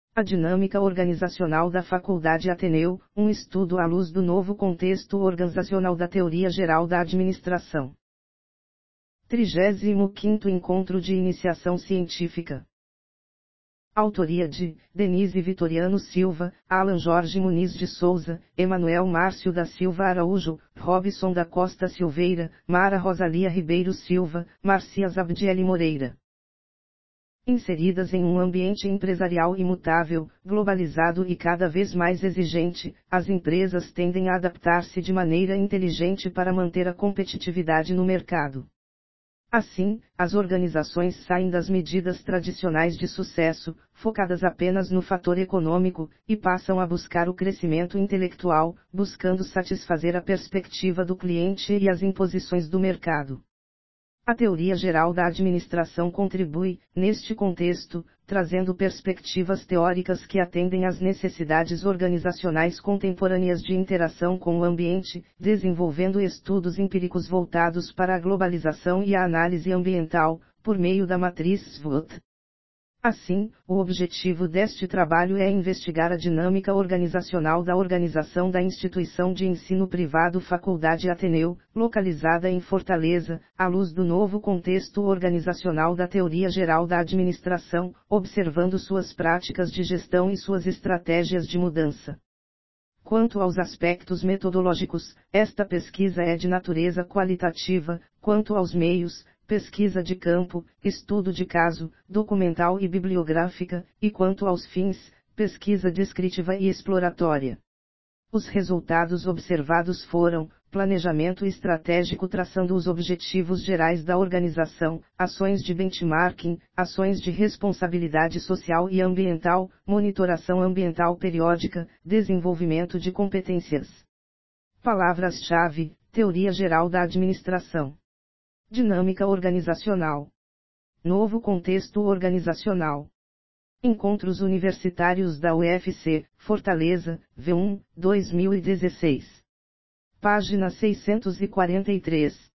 A dinâmica organizacional da Faculdade Ateneu, um estudo à luz do novo contexto organizacional da teoria geral da administração. 35º Encontro de Iniciação Científica. Autoria de Denise Vitoriano Silva, Alan Jorge Muniz de Souza, Emanuel Márcio da Silva Araújo, Robson da Costa Silveira, Mara Rosalia Ribeiro Silva, Marcias Abdiele Moreira. Inseridas em um ambiente empresarial imutável, globalizado e cada vez mais exigente, as empresas tendem a adaptar-se de maneira inteligente para manter a competitividade no mercado. Assim, as organizações saem das medidas tradicionais de sucesso, focadas apenas no fator econômico, e passam a buscar o crescimento intelectual, buscando satisfazer a perspectiva do cliente e as imposições do mercado. A teoria geral da administração contribui, neste contexto, trazendo perspectivas teóricas que atendem às necessidades organizacionais contemporâneas de interação com o ambiente, desenvolvendo estudos empíricos voltados para a globalização e a análise ambiental, por meio da matriz SWOT. Assim, o objetivo deste trabalho é investigar a dinâmica organizacional da organização da instituição de ensino privado Faculdade Ateneu, localizada em Fortaleza, à luz do novo contexto organizacional da teoria geral da administração, observando suas práticas de gestão e suas estratégias de mudança. Quanto aos aspectos metodológicos, esta pesquisa é de natureza qualitativa, quanto aos meios, pesquisa de campo, estudo de caso, documental e bibliográfica, e quanto aos fins, pesquisa descritiva e exploratória. Os resultados observados foram: planejamento estratégico traçando os objetivos gerais da organização, ações de benchmarking, ações de responsabilidade social e ambiental, monitoração ambiental periódica, desenvolvimento de competências. Palavras-chave: teoria geral da administração. Dinâmica organizacional. Novo contexto organizacional. Encontros Universitários da UFC, Fortaleza, V1, 2016. Página 643.